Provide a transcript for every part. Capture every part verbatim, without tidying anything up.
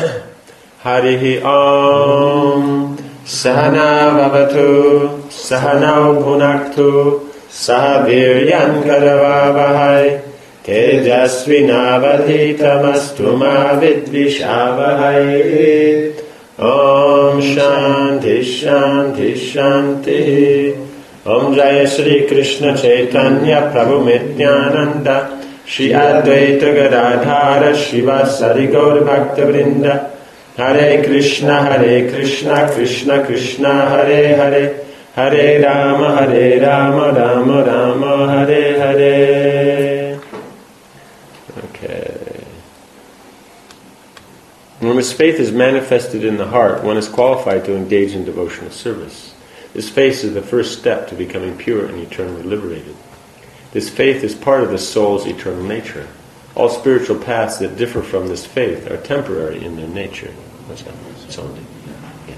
Harihi Om Sahana Vavatu Sahanau Bhunaktu Sahaviryan Karavavahai Tejasvinavadhitamastu ma vidvishavahai. Om Shanti Shanti Shanti. Om Jaya Shri Krishna Chaitanya Prabhu Nityananda Shri Advaita Gadadhara Shivasari Gaur Bhakta Vrinda. Hare Krishna Hare Krishna Krishna Krishna Hare Hare Hare Rama Hare Rama Rama Rama Hare Hare. Okay. When one's faith is manifested in the heart, one is qualified to engage in devotional service. This faith is the first step to becoming pure and eternally liberated. This faith is part of the soul's eternal nature. All spiritual paths that differ from this faith are temporary in their nature. What's that? Something. Yeah.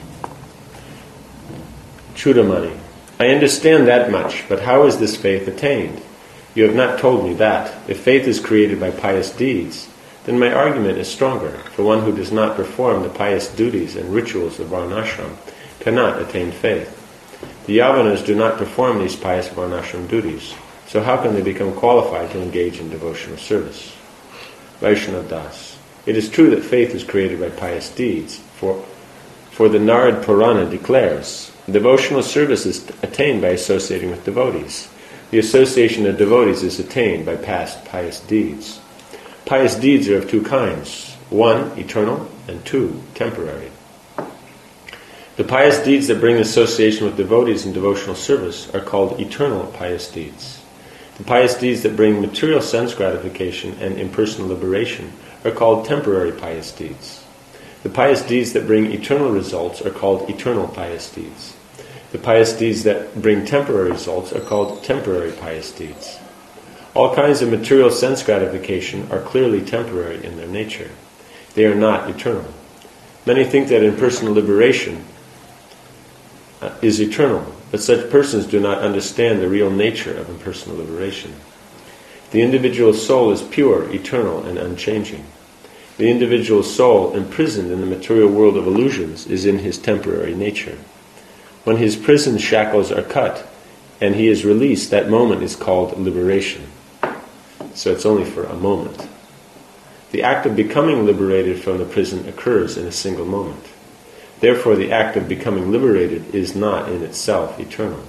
Chudamani. I understand that much, but how is this faith attained? You have not told me that. If faith is created by pious deeds, then my argument is stronger, for one who does not perform the pious duties and rituals of Varnashram cannot attain faith. The Yavanas do not perform these pious Varnashram duties, so how can they become qualified to engage in devotional service? Vaishnava Das. It is true that faith is created by pious deeds, for, for the Narad Purana declares, devotional service is attained by associating with devotees. The association of devotees is attained by past pious deeds. Pious deeds are of two kinds. One, eternal, and two, temporary. The pious deeds that bring association with devotees in devotional service are called eternal pious deeds. The pious deeds that bring material sense gratification and impersonal liberation are called temporary pious deeds. The pious deeds that bring eternal results are called eternal pious deeds. The pious deeds that bring temporary results are called temporary pious deeds. All kinds of material sense gratification are clearly temporary in their nature. They are not eternal. Many think that impersonal liberation uh, is eternal, but such persons do not understand the real nature of impersonal liberation. The individual soul is pure, eternal, and unchanging. The individual soul, imprisoned in the material world of illusions, is in his temporary nature. When his prison shackles are cut and he is released, that moment is called liberation. So it's only for a moment. The act of becoming liberated from the prison occurs in a single moment. Therefore, the act of becoming liberated is not in itself eternal.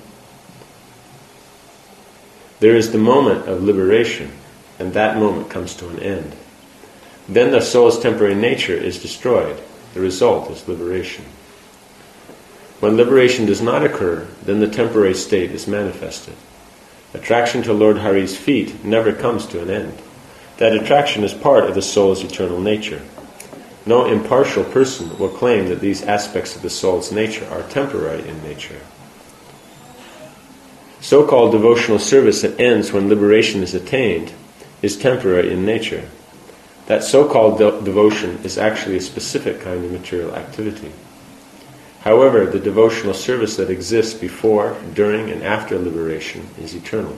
There is the moment of liberation, and that moment comes to an end. Then the soul's temporary nature is destroyed. The result is liberation. When liberation does not occur, then the temporary state is manifested. Attraction to Lord Hari's feet never comes to an end. That attraction is part of the soul's eternal nature. No impartial person will claim that these aspects of the soul's nature are temporary in nature. So-called devotional service that ends when liberation is attained is temporary in nature. That so-called de- devotion is actually a specific kind of material activity. However, the devotional service that exists before, during, and after liberation is eternal.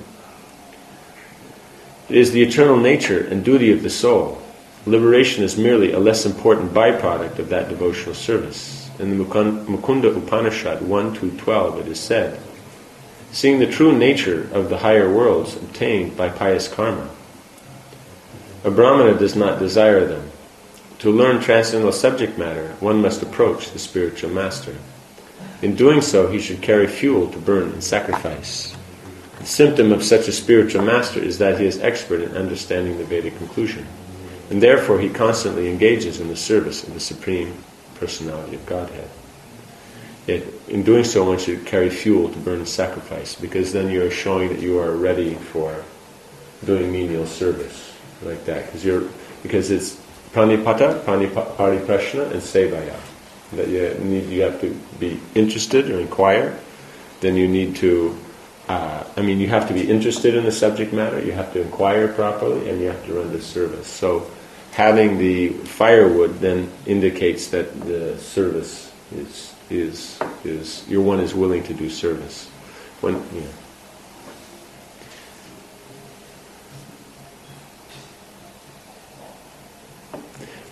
It is the eternal nature and duty of the soul. Liberation is merely a less important byproduct of that devotional service. In the Mukunda Upanishad one two twelve it is said, seeing the true nature of the higher worlds obtained by pious karma, a Brahmana does not desire them. To learn transcendental subject matter, one must approach the spiritual master. In doing so, he should carry fuel to burn and sacrifice. The symptom of such a spiritual master is that he is expert in understanding the Vedic conclusion, and therefore he constantly engages in the service of the Supreme Personality of Godhead. Yet, in doing so, one should carry fuel to burn and sacrifice, because then you are showing that you are ready for doing menial service, like that, because you're because it's Pranipata, Pariprashna, and Sevaya. That you need, you have to be interested or inquire. Then you need to, uh, I mean, you have to be interested in the subject matter. You have to inquire properly, and you have to render service. So, having the firewood then indicates that the service is is is your one is willing to do service. When you know.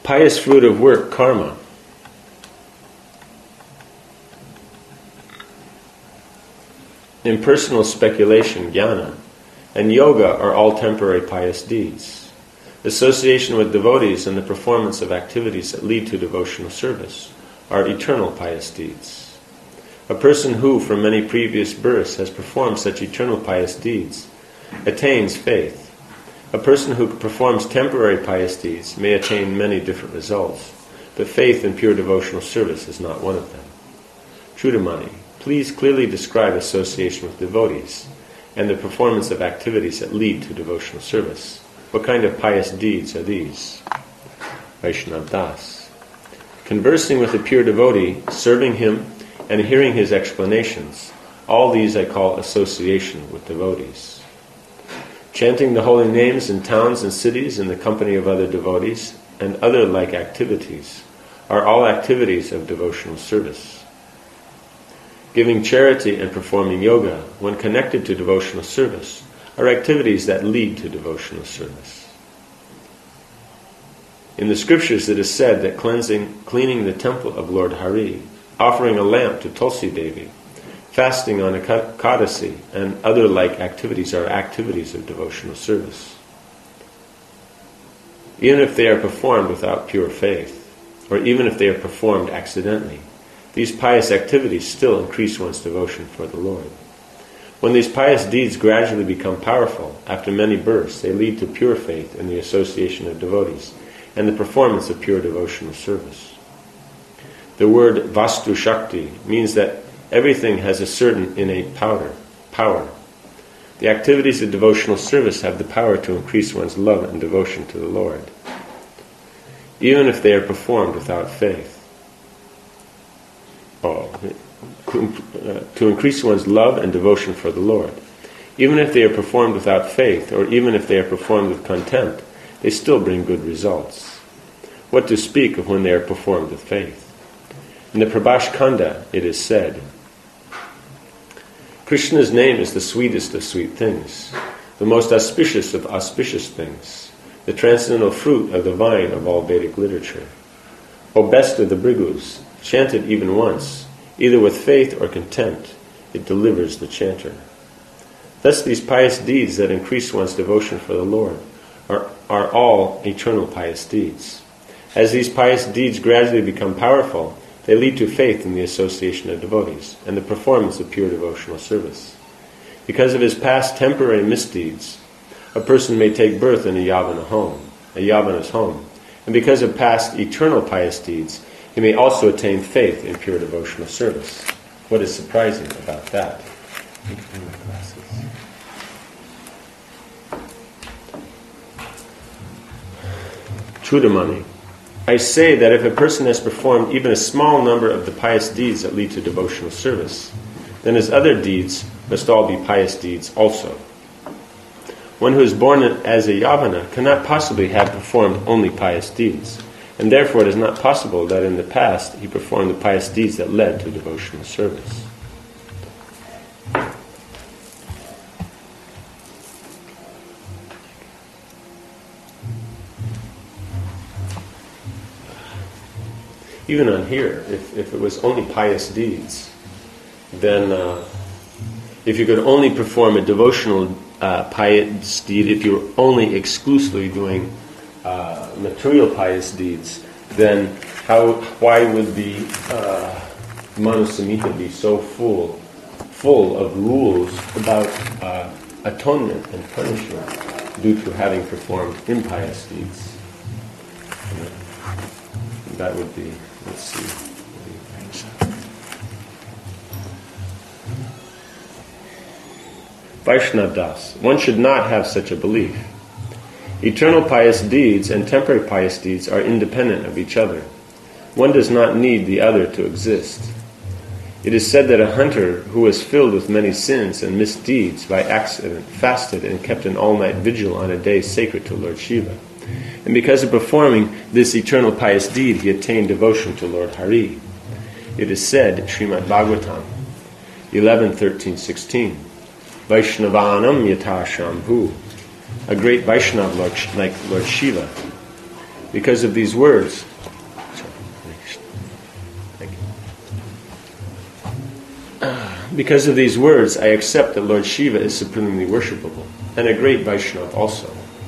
Pious fruit of work, karma. Impersonal speculation, jnana, and yoga are all temporary pious deeds. Association with devotees and the performance of activities that lead to devotional service are eternal pious deeds. A person who, from many previous births, has performed such eternal pious deeds attains faith. A person who performs temporary pious deeds may attain many different results, but faith in pure devotional service is not one of them. Chudamani, please clearly describe association with devotees and the performance of activities that lead to devotional service. What kind of pious deeds are these? Vaishnav Das. Conversing with a pure devotee, serving him, and hearing his explanations. All these I call association with devotees. Chanting the holy names in towns and cities in the company of other devotees and other like activities are all activities of devotional service. Giving charity and performing yoga, when connected to devotional service, are activities that lead to devotional service. In the scriptures it is said that cleansing, cleaning the temple of Lord Hari, offering a lamp to Tulsi Devi, fasting on Ekadasi, and other like activities are activities of devotional service. Even if they are performed without pure faith, or even if they are performed accidentally, these pious activities still increase one's devotion for the Lord. When these pious deeds gradually become powerful, after many births, they lead to pure faith in the association of devotees and the performance of pure devotional service. The word Vastu Shakti means that everything has a certain innate power. power. The activities of devotional service have the power to increase one's love and devotion to the Lord, even if they are performed without faith. Oh, to increase one's love and devotion for the Lord. Even if they are performed without faith, or even if they are performed with contempt, they still bring good results. What to speak of when they are performed with faith? In the Prabhash Kanda it is said, Krishna's name is the sweetest of sweet things, the most auspicious of auspicious things, the transcendental fruit of the vine of all Vedic literature. O best of the Bhrigus, chanted even once, either with faith or contempt, it delivers the chanter. Thus these pious deeds that increase one's devotion for the Lord are, are all eternal pious deeds. As these pious deeds gradually become powerful, they lead to faith in the association of devotees and the performance of pure devotional service. Because of his past temporary misdeeds, a person may take birth in a Yavana home, a Yavana's home, and because of past eternal pious deeds, he may also attain faith in pure devotional service. What is surprising about that? Chudamani. I say that if a person has performed even a small number of the pious deeds that lead to devotional service, then his other deeds must all be pious deeds also. One who is born as a Yavana cannot possibly have performed only pious deeds, and therefore it is not possible that in the past he performed the pious deeds that led to devotional service. Even on here, if, if it was only pious deeds, then uh, if you could only perform a devotional uh, pious deed, if you were only exclusively doing uh, material pious deeds, then how? Why would the uh, Manusamhita be so full, full of rules about uh, atonement and punishment due to having performed impious deeds? That would be. Let's see. Vaishnav Das. One should not have such a belief. Eternal pious deeds and temporary pious deeds are independent of each other. One does not need the other to exist. It is said that a hunter who was filled with many sins and misdeeds by accident fasted and kept an all-night vigil on a day sacred to Lord Shiva. And because of performing this eternal pious deed, he attained devotion to Lord Hari. It is said, Srimad Bhagavatam, eleven, thirteen, sixteen, Vaishnavanam yata shambhu, a great Vaishnav like Lord Shiva. Because of these words, because of these words, I accept that Lord Shiva is supremely worshipable, and a great Vaishnava also.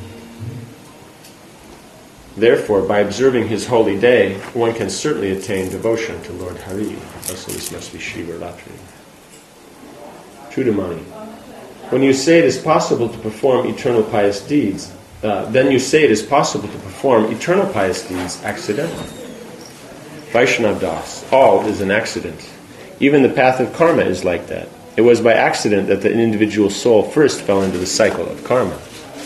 Therefore, by observing his holy day, one can certainly attain devotion to Lord Hari. Also, this must be Shiva Ratri. Chudamani. When you say it is possible to perform eternal pious deeds, uh, then you say it is possible to perform eternal pious deeds accidentally. Vaishnav Das. All is an accident. Even the path of karma is like that. It was by accident that the individual soul first fell into the cycle of karma.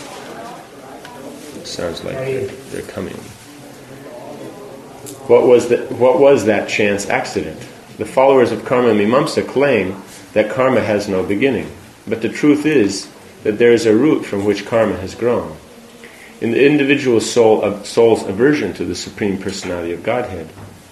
Sounds like they're, they're coming. What was, the, what was that chance accident? The followers of Karma Mimamsa claim that karma has no beginning. But the truth is that there is a root from which karma has grown. In the individual soul of, soul's aversion to the Supreme Personality of Godhead,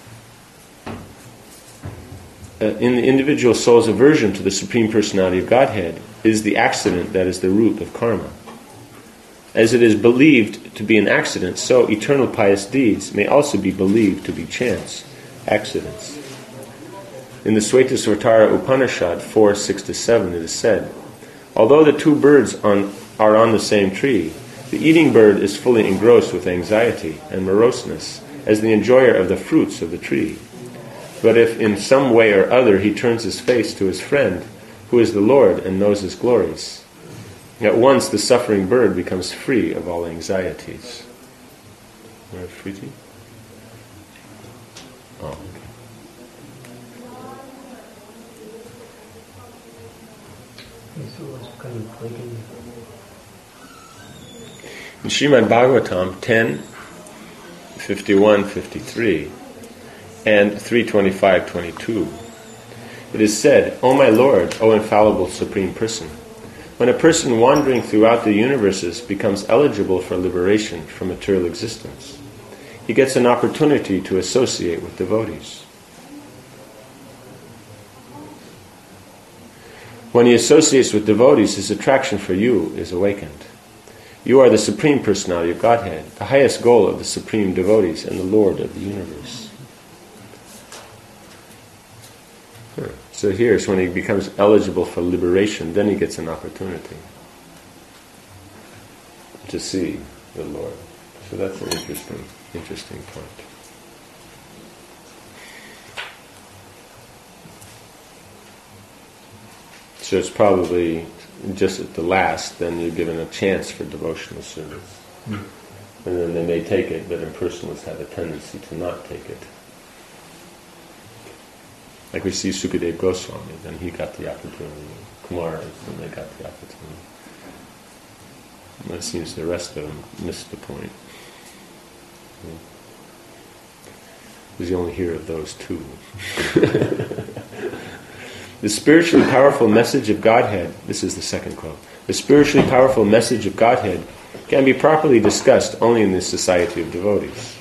uh, in the individual soul's aversion to the Supreme Personality of Godhead is the accident that is the root of karma. As it is believed to be an accident, so eternal pious deeds may also be believed to be chance accidents. In the Svetasvatara Upanishad four six to seven it is said, although the two birds on, are on the same tree, the eating bird is fully engrossed with anxiety and moroseness as the enjoyer of the fruits of the tree. But if in some way or other he turns his face to his friend, who is the Lord and knows his glories, at once the suffering bird becomes free of all anxieties. Friti? Oh, okay. In Srimad Bhagavatam ten, fifty-one, fifty-three, and three twenty-five, twenty-two, it is said, O my Lord, O infallible Supreme Person, when a person wandering throughout the universes becomes eligible for liberation from material existence, he gets an opportunity to associate with devotees. When he associates with devotees, his attraction for you is awakened. You are the Supreme Personality of Godhead, the highest goal of the Supreme Devotees and the Lord of the universe. Huh. So here's when he becomes eligible for liberation, then he gets an opportunity to see the Lord. So that's an interesting, interesting point. So it's probably just at the last, then you're given a chance for devotional service. Mm. And then they may take it, but impersonalists have a tendency to not take it. Like we see Sukadev Goswami, then he got the opportunity. Kumaras, then they got the opportunity. And it seems the rest of them missed the point. Because you only hear of those two. The spiritually powerful message of Godhead, this is the second quote, the spiritually powerful message of Godhead can be properly discussed only in the society of devotees.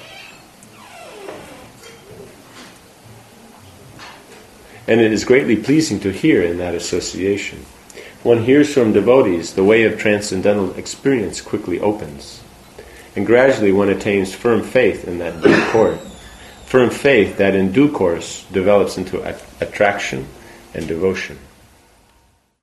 And it is greatly pleasing to hear in that association. One hears from devotees, the way of transcendental experience quickly opens. And gradually one attains firm faith in that due course, firm faith that in due course develops into attraction and devotion.